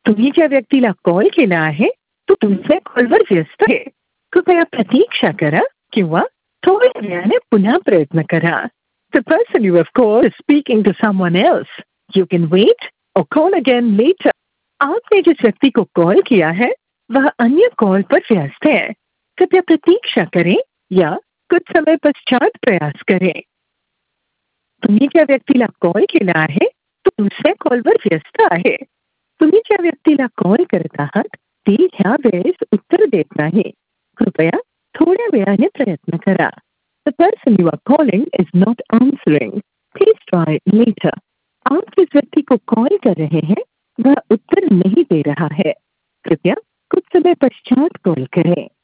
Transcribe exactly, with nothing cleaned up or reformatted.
तुम्ही ज्या व्यक्तीला कॉल केला आहे तो तुमच्या कॉलवर व्यस्त आहे. कृपया प्रतीक्षा करा किंवा थोड्या वेळाने पुन्हा प्रयत्न करा. The person you have called is speaking to someone else. You can wait or call again later. आपने जिस व्यक्ति को कॉल किया है वह अन्य कॉल पर व्यस्त है. कृपया प्रतीक्षा करें या कुछ समय पश्चात प्रयास करें. तुम्ही ज्या व्यक्तीला कॉल केला आहे तो दुसऱ्या कॉलवर व्यस्त आहे. तुम्ही ज्या व्यक्तीला कॉल करत आहात ती ह्या वेळेस उत्तर देत नाही. कृपया थोड्या वेळाने प्रयत्न करा. The person you are calling is not answering. Please try later. आप जिस व्यक्ति को कॉल कर रहे हैं वह उत्तर नहीं दे रहा है. कृपया कुछ समय पश्चात कॉल करें.